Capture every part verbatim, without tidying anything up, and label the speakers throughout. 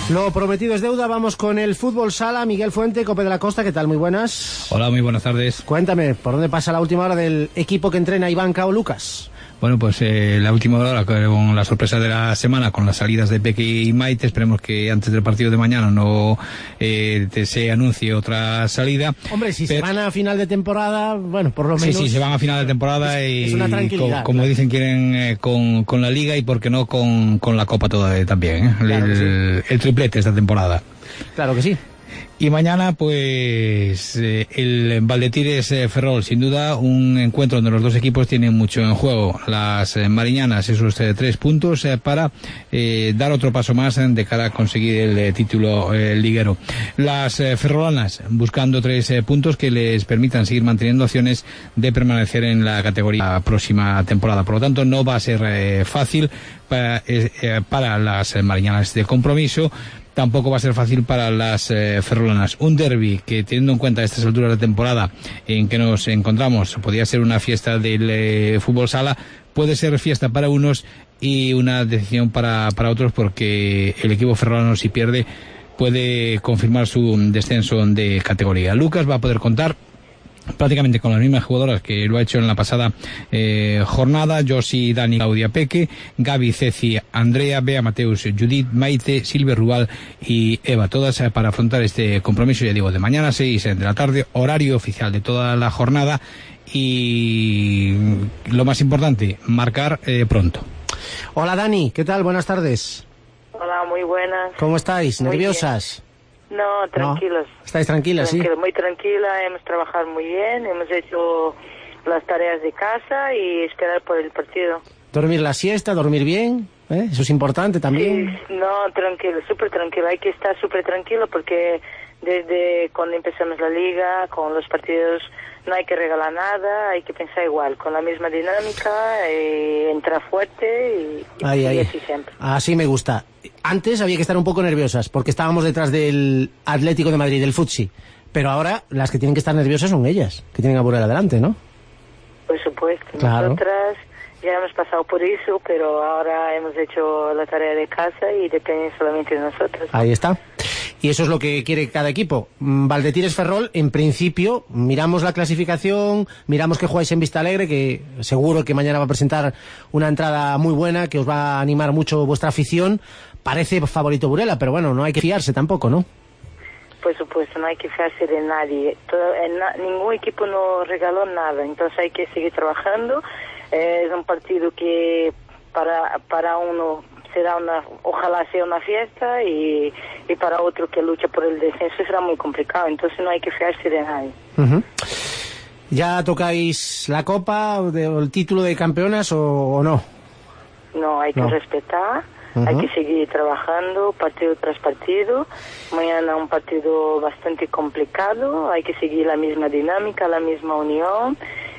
Speaker 1: Lo prometido es deuda, vamos con el fútbol sala. Miguel Fuente, Cope de la Costa, ¿qué tal? Muy buenas.
Speaker 2: Hola, muy buenas tardes.
Speaker 1: Cuéntame, ¿por dónde pasa la última hora del equipo que entrena Iván Cao Lucas?
Speaker 2: Bueno, pues eh, la última hora con la sorpresa de la semana, con las salidas de Peque y Maite. Esperemos que antes del partido de mañana no eh, te, se anuncie otra salida.
Speaker 1: Hombre, si
Speaker 2: Pero,
Speaker 1: se van a final de temporada, bueno, por lo menos...
Speaker 2: Sí, sí, se van a final de temporada
Speaker 1: es,
Speaker 2: y,
Speaker 1: es una tranquilidad,
Speaker 2: co, como
Speaker 1: claro.
Speaker 2: dicen, quieren eh, con, con la Liga y, por qué no, con, con la Copa toda también, ¿eh?
Speaker 1: Claro
Speaker 2: el,
Speaker 1: que sí.
Speaker 2: el, el triplete esta temporada.
Speaker 1: Claro que sí.
Speaker 2: Y mañana, pues, eh, el Valdetires eh, Ferrol, sin duda, un encuentro donde los dos equipos tienen mucho en juego. Las eh, mariñanas, esos eh, tres puntos eh, para eh, dar otro paso más eh, de cara a conseguir el eh, título eh, liguero. Las eh, ferrolanas buscando tres eh, puntos que les permitan seguir manteniendo opciones de permanecer en la categoría la próxima temporada. Por lo tanto, no va a ser eh, fácil para, eh, para las eh, mariñanas de compromiso. Tampoco va a ser fácil para las eh, ferrolanas. Un derbi que, teniendo en cuenta estas alturas de temporada en que nos encontramos, podría ser una fiesta del eh, fútbol sala, puede ser fiesta para unos y una decisión para, para otros, porque el equipo ferrolano, si pierde, puede confirmar su descenso de categoría. Lucas va a poder contar prácticamente con las mismas jugadoras que lo ha hecho en la pasada eh, jornada: Josi, Dani, Claudia, Peque, Gaby, Ceci, Andrea, Bea, Mateus, Judith, Maite, Silvia Rubal y Eva, todas eh, para afrontar este compromiso, ya digo, de mañana, seis de la tarde, horario oficial de toda la jornada, y lo más importante, marcar eh, pronto.
Speaker 1: Hola Dani, ¿qué tal? Buenas tardes.
Speaker 3: Hola, muy buenas.
Speaker 1: ¿Cómo estáis?
Speaker 3: Muy
Speaker 1: ¿Nerviosas?
Speaker 3: Bien. No, tranquilos.
Speaker 1: ¿No? ¿Estáis tranquilas,
Speaker 3: Tranquilo,
Speaker 1: sí?
Speaker 3: Muy tranquila, hemos trabajado muy bien, hemos hecho las tareas de casa y esperar por el partido.
Speaker 1: ¿Dormir la siesta, dormir bien? ¿Eh? Eso es importante también.
Speaker 3: Sí, no, tranquilo, súper tranquilo, hay que estar súper tranquilo porque desde cuando empezamos la liga, con los partidos, no hay que regalar nada, hay que pensar igual, con la misma dinámica, eh, entrar fuerte y,
Speaker 1: ay,
Speaker 3: y
Speaker 1: ay.
Speaker 3: así siempre.
Speaker 1: Así me gusta. Antes había que estar un poco nerviosas porque estábamos detrás del Atlético de Madrid, del Futsi, pero ahora las que tienen que estar nerviosas son ellas, que tienen a Burela adelante, ¿no?
Speaker 3: Por supuesto,
Speaker 1: claro.
Speaker 3: Nosotras ya hemos pasado por eso, pero ahora hemos hecho la tarea de casa y depende solamente de nosotros.
Speaker 1: Ahí está. Y eso es lo que quiere cada equipo. Valdetires Ferrol, en principio, miramos la clasificación, miramos que jugáis en Vistalegre, que seguro que mañana va a presentar una entrada muy buena, que os va a animar mucho vuestra afición. Parece favorito Burela, pero bueno, no hay que fiarse tampoco, ¿no?
Speaker 3: Por supuesto, no hay que fiarse de nadie. Todo, en na, ningún equipo nos regaló nada, entonces hay que seguir trabajando. Eh, es un partido que para, para uno será una, ojalá sea una fiesta, y, y para otro que lucha por el descenso será muy complicado, entonces no hay que fiarse de nadie.
Speaker 1: Uh-huh. ¿Ya tocáis la copa o, de, o el título de campeonas o, o no?
Speaker 3: No, hay que
Speaker 1: no.
Speaker 3: respetar,
Speaker 1: uh-huh.
Speaker 3: hay que seguir trabajando partido tras partido. Mañana un partido bastante complicado, hay que seguir la misma dinámica, la misma unión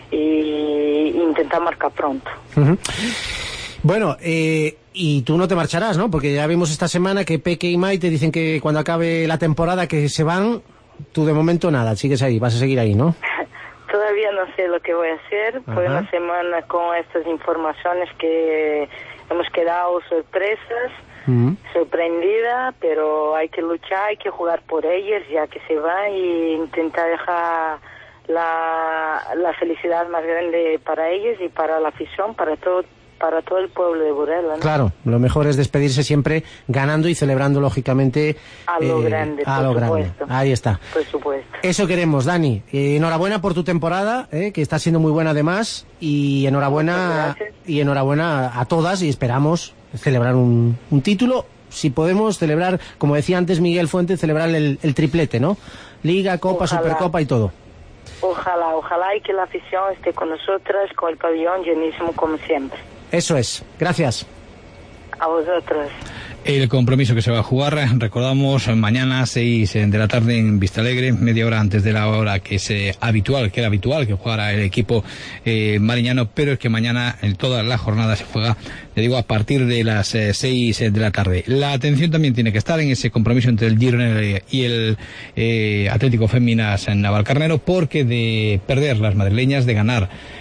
Speaker 3: y intentar marcar pronto.
Speaker 1: Uh-huh. Bueno, eh, y tú no te marcharás, ¿no? Porque ya vimos esta semana que Peque y Maite dicen que cuando acabe la temporada que se van. Tú de momento nada, sigues ahí, vas a seguir ahí, ¿no?
Speaker 3: Todavía no sé lo que voy a hacer. Fue
Speaker 1: Ajá.
Speaker 3: una semana con estas informaciones que hemos quedado sorpresas, uh-huh. sorprendida, pero hay que luchar, hay que jugar por ellas ya que se van, y intentar dejar la, la felicidad más grande para ellos y para la afición, para todo para todo el pueblo de Burela, ¿no?
Speaker 1: Claro, lo mejor es despedirse siempre ganando y celebrando, lógicamente,
Speaker 3: a lo
Speaker 1: eh,
Speaker 3: grande,
Speaker 1: a
Speaker 3: por
Speaker 1: lo
Speaker 3: supuesto.
Speaker 1: grande. Ahí está.
Speaker 3: Por supuesto.
Speaker 1: Eso queremos, Dani. Eh, enhorabuena por tu temporada, eh, que está siendo muy buena además, y enhorabuena y enhorabuena a todas, y esperamos celebrar un, un título. Si podemos celebrar, como decía antes Miguel Fuentes, celebrar el, el triplete, ¿no? Liga, Copa,
Speaker 3: Ojalá.
Speaker 1: Supercopa y todo.
Speaker 3: Ojalá, ojalá y que la afición esté con nosotras, con el pabellón llenísimo como siempre.
Speaker 1: Eso es. Gracias.
Speaker 3: A vosotros.
Speaker 2: El compromiso que se va a jugar, recordamos, mañana seis de la tarde en Vistalegre, media hora antes de la hora que es eh, habitual, que era habitual que jugara el equipo eh, mariñano, pero es que mañana en toda la jornada se juega, le digo, a partir de las eh, seis de la tarde. La atención también tiene que estar en ese compromiso entre el Girona y el eh, Atlético Féminas en Navalcarnero, porque de perder las madrileñas, de ganar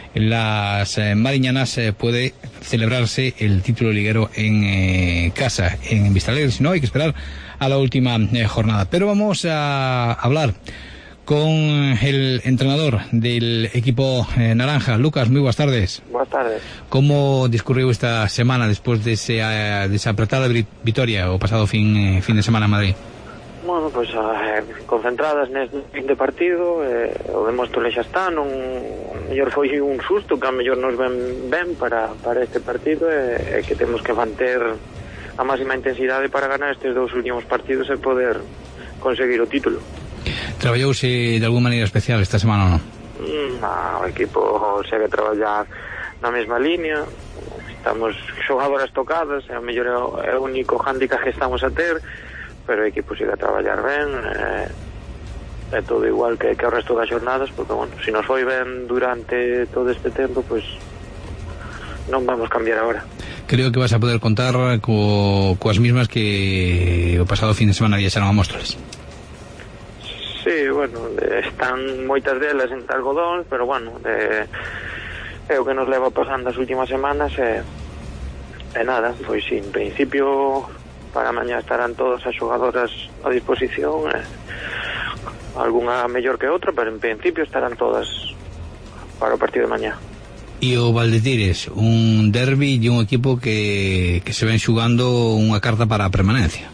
Speaker 2: las eh, mariñanas eh, puede celebrarse el título liguero en eh, casa, en Vistalegre. Si no, hay que esperar a la última eh, jornada. Pero vamos a hablar con el entrenador del equipo eh, naranja. Lucas, muy buenas tardes.
Speaker 4: Buenas tardes.
Speaker 2: ¿Cómo discurrió esta semana después de, ese, uh, de esa apretada victoria o pasado fin, eh, fin de semana en Madrid?
Speaker 4: Bueno, pois pues, eh, concentradas neste fin de partido, eh, o de Móstoles xa está, non, mellor foi un susto que a mellor nos ven ben para, para este partido, e eh, que temos que manter a máxima intensidade para ganar estes dous últimos partidos e poder conseguir o título.
Speaker 2: Traballouse de alguna maneira especial esta semana ou non?
Speaker 4: Mm, o equipo segue a traballar na mesma línea, estamos xogadoras tocadas, e a mellor é o, é o único hándicap que estamos a ter, pero o equipo sigue a traballar ben, é, é todo igual que, que o resto das jornadas, porque, bueno, se nos foi ben durante todo este tempo, pois pues, non vamos cambiar agora.
Speaker 2: Creo que vas a poder contar co, coas mismas que o pasado fin de semana viaxaron a Móstoles.
Speaker 4: Sí, bueno, están moitas delas en algodón, pero, bueno, é, é o que nos leva pasando as últimas semanas, e, e nada, pois sí, en principio para mañá estarán todas as xogadoras a disposición, eh, algunha mellor que outra, pero en principio estarán todas para o partido de mañá.
Speaker 2: E o Valdetires, un derbi e un equipo que, que se ven xugando unha carta para a permanencia.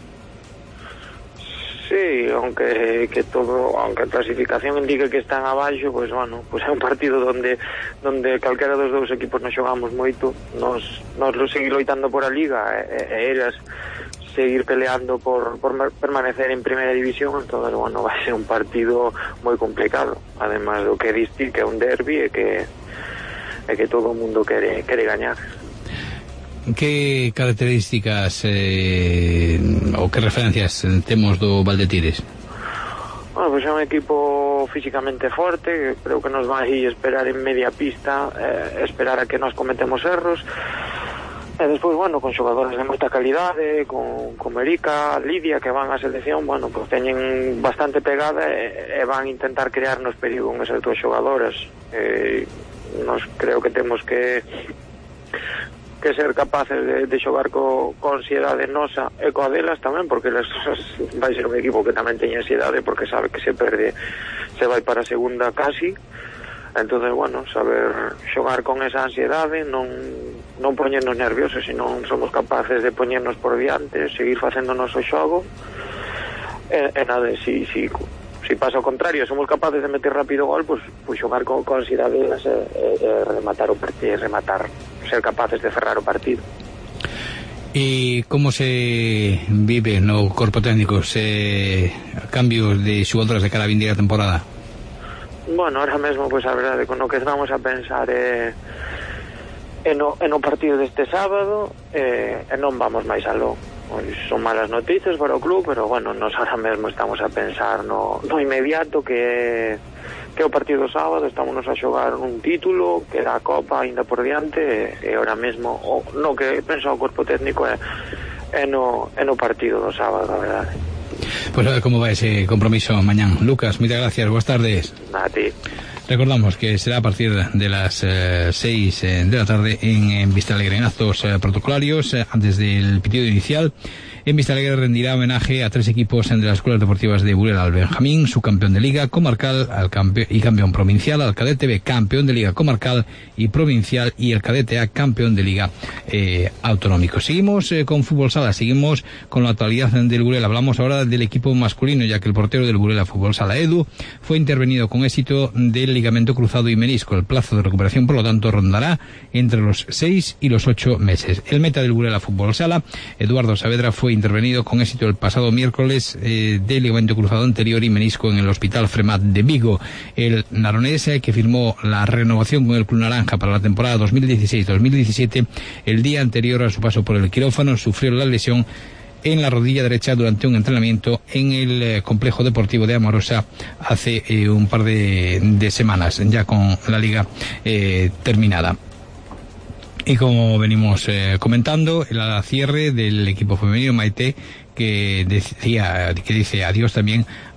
Speaker 4: Sí, aunque que todo, aunque a clasificación indique que están abaixo, pues bueno, pues é un partido donde donde calquera dos dous equipos nos xogamos moito, nos nos lo seguir loitando por a liga, e, e elas seguir peleando por, por permanecer en primeira división. Entonces, bueno, vai ser un partido moi complicado, además do que diste que é un derbi e que e que todo o mundo quere quere gañar.
Speaker 2: Que características eh, ou que referencias temos do Valdetires?
Speaker 4: Bueno, pues é un equipo físicamente forte, que creo que nos vai esperar en media pista, eh, esperar a que nos cometemos erros. E despois, bueno, con xogadoras de moita calidade, con, con Erika, Lidia, que van á selección, bueno, pues teñen bastante pegada e, e van a intentar crearnos perigo con esas dúas xogadoras. Eh, nos creo que temos que que ser capaces de, de xogar co, co ansiedade nosa e coa delas tamén, porque les, vai ser un equipo que tamén teña ansiedade, porque sabe que se perde se vai para a segunda casi. Entonces, bueno, saber xogar con esa ansiedade, non non poñernos nerviosos, senón somos capaces de poñernos por diante, seguir facendo o noso xogo, e, e nada, si, si, si pasa o contrario, somos capaces de meter rápido gol, pues, pues xogar con, con ansiedade e, e, e rematar o partido, rematar, ser capaces de cerrar o partido.
Speaker 2: E como se vive no corpo técnico se cambios de xogadoras de cara a vindeira temporada?
Speaker 4: Bueno, ahora mesmo, pois, pues, a verdade, con o que vamos a pensar é eh, no, no partido deste sábado, e eh, non vamos máis aló. Pois son malas noticias para o club, pero, bueno, nos ahora mesmo estamos a pensar no, no inmediato, que que o partido do sábado, estamos a xogar un título, que da a Copa ainda por diante, e, e ahora mesmo o, no que pensa o corpo técnico é, é, no, é no partido do sábado, a verdade.
Speaker 2: Pues a ver como va ese compromiso mañana. Lucas, muchas gracias, buenas tardes.
Speaker 4: A ti.
Speaker 2: Recordamos que será a partir de las eh, seis eh, de la tarde en, en Vistalegre, en actos eh, protocolarios, eh, antes del pitido inicial. En Vistalegre rendirá homenaje a tres equipos de las escuelas deportivas de Burela: al Benjamín, subcampeón de Liga Comarcal al campe y campeón provincial; al Cadete B, campeón de Liga Comarcal y provincial; y el Cadete A, campeón de Liga eh, autonómico. Seguimos eh, con Fútbol Sala, seguimos con la actualidad del Burela. Hablamos ahora del equipo masculino, ya que el portero del Burela Fútbol Sala, Edu, fue intervenido con éxito del ligamento cruzado y menisco. El plazo de recuperación, por lo tanto, rondará entre los seis y los ocho meses. El meta del Burela Fútbol Sala, Eduardo Saavedra, fue intervenido con éxito el pasado miércoles eh, de ligamento cruzado anterior y menisco en el Hospital Fremat de Vigo. El naronés, eh, que firmó la renovación con el Club Naranja para la temporada dos mil dieciséis dos mil diecisiete, el día anterior a su paso por el quirófano sufrió la lesión en la rodilla derecha durante un entrenamiento en el eh, complejo deportivo de Amorosa hace eh, un par de, de semanas, ya con la liga eh, terminada. Y como venimos eh, comentando, el cierre del equipo femenino Maite, que decía, que dice adiós también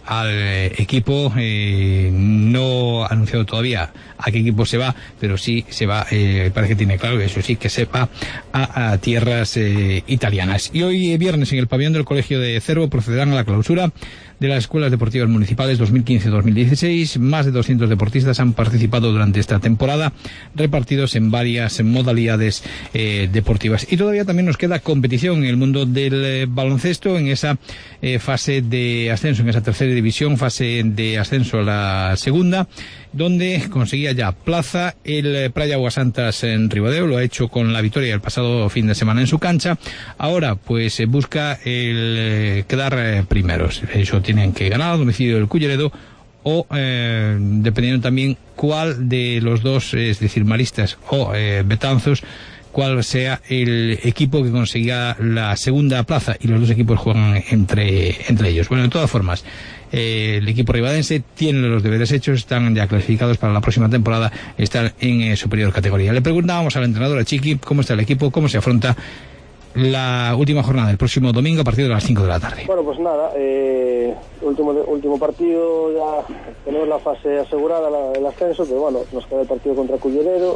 Speaker 2: al eh, equipo, eh, no ha anunciado todavía a qué equipo se va, pero sí se va, eh, parece que tiene claro, eso sí, que se va a, a tierras eh, italianas. Y hoy viernes en el pabellón del Colegio de Cervo procederán a la clausura de las escuelas deportivas municipales dos mil quince dos mil dieciséis. Más de doscientos deportistas han participado durante esta temporada, repartidos en varias modalidades eh, deportivas. Y todavía también nos queda competición en el mundo del eh, baloncesto, en esa eh, fase de ascenso, en esa tercera división, fase de ascenso a la segunda, donde conseguía ya plaza el eh, Praia Aguasantas en Ribadeo. Lo ha hecho con la victoria el pasado fin de semana en su cancha. Ahora pues eh, busca el eh, quedar eh, primeros. Eso tienen que ganar a domicilio del Culleredo o eh, dependiendo también cuál de los dos, es decir, Maristas o eh, Betanzos, cuál sea el equipo que consiga la segunda plaza, y los dos equipos juegan entre entre ellos. Bueno, de todas formas, eh, el equipo ribadense tiene los deberes hechos, están ya clasificados para la próxima temporada, están en eh, superior categoría. Le preguntábamos al entrenador, a Chiqui, cómo está el equipo, cómo se afronta la última jornada, el próximo domingo a partir de las cinco de la tarde.
Speaker 5: Bueno, pues nada, eh, último último partido, ya tenemos la fase asegurada, la, el ascenso, pero bueno, nos queda el partido contra Culleredo,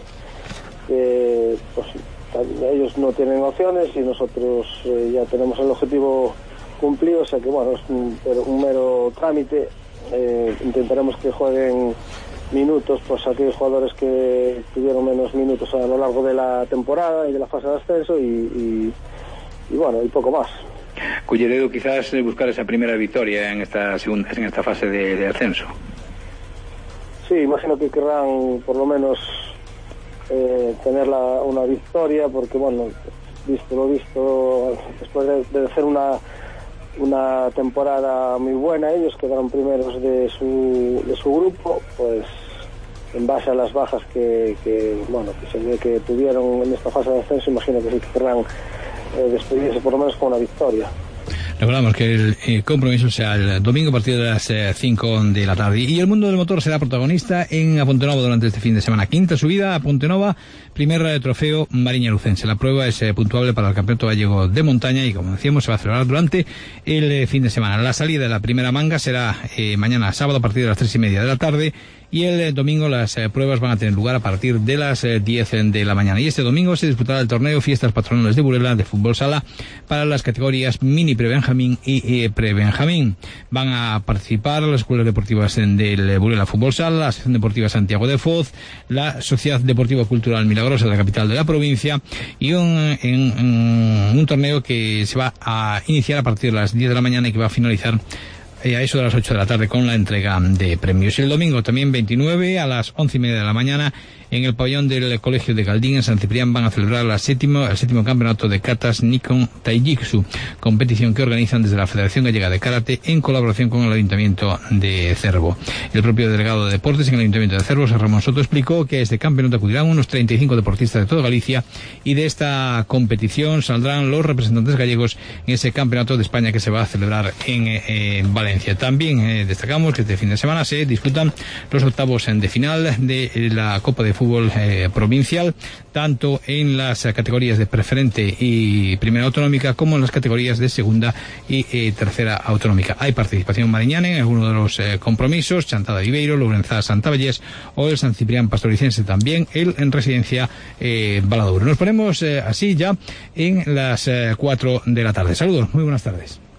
Speaker 5: que pues ellos no tienen opciones y nosotros eh, ya tenemos el objetivo cumplido, o sea que bueno, es un, un mero trámite. Eh, intentaremos que jueguen minutos pues aquellos jugadores que tuvieron menos minutos a lo largo de la temporada y de la fase de ascenso, y, y, y bueno, y poco más.
Speaker 6: Culleredo quizás buscar esa primera victoria en esta segunda, en esta fase de, de ascenso.
Speaker 5: Sí, imagino que querrán por lo menos eh, tener la, una victoria, porque bueno, visto lo visto, después de, de hacer una una temporada muy buena, ellos quedaron primeros de su de su grupo, pues en base a las bajas que, que bueno que se ve que tuvieron en esta fase de ascenso, imagino que sí que querrán eh, despedirse por lo menos con una victoria.
Speaker 2: Recordamos que el eh, compromiso sea el domingo a partir de las eh, cinco de la tarde. Y el mundo del motor será protagonista en A Pontenova durante este fin de semana. Quinta subida a Pontenova, primer eh, trofeo Mariña Lucense. La prueba es eh, puntuable para el Campeonato Gallego de Montaña y, como decíamos, se va a celebrar durante el eh, fin de semana. La salida de la primera manga será eh, mañana sábado a partir de las tres y media de la tarde. Y el eh, domingo las eh, pruebas van a tener lugar a partir de las eh, diez de la mañana. Y este domingo se disputará el torneo Fiestas Patronales de Burela de fútbol sala para las categorías mini prebenjamín y eh, prebenjamín. Van a participar las escuelas deportivas del eh, Burela Fútbol Sala, la Asociación Deportiva Santiago de Foz, la Sociedad Deportiva Cultural Milagrosa de la capital de la provincia, y un, en, en, un torneo que se va a iniciar a partir de las diez de la mañana y que va a finalizar a eso de las ocho de la tarde con la entrega de premios. El domingo también veintinueve a las once y media de la mañana en el pabellón del Colegio de Galdín en San Ciprián van a celebrar la séptimo, el séptimo campeonato de katas Nikon Taijitsu, competición que organizan desde la Federación Gallega de Karate en colaboración con el Ayuntamiento de Cervo. El propio delegado de deportes en el Ayuntamiento de Cervo, Ramón Soto, explicó que a este campeonato acudirán unos treinta y cinco deportistas de toda Galicia, y de esta competición saldrán los representantes gallegos en ese campeonato de España que se va a celebrar en, eh, en Valencia. También eh, destacamos que este fin de semana se disputan los octavos de final de la Copa de Fútbol eh, provincial, tanto en las eh, categorías de preferente y primera autonómica como en las categorías de segunda y eh, tercera autonómica. Hay participación mariñana en algunos de los eh, compromisos, Chantada de Ibeiro, Lourenzá Santa Vallés o el San Ciprián Pastoricense, también el en residencia eh, Valadouro. Nos ponemos eh, así ya en las eh, cuatro de la tarde. Saludos, muy buenas tardes.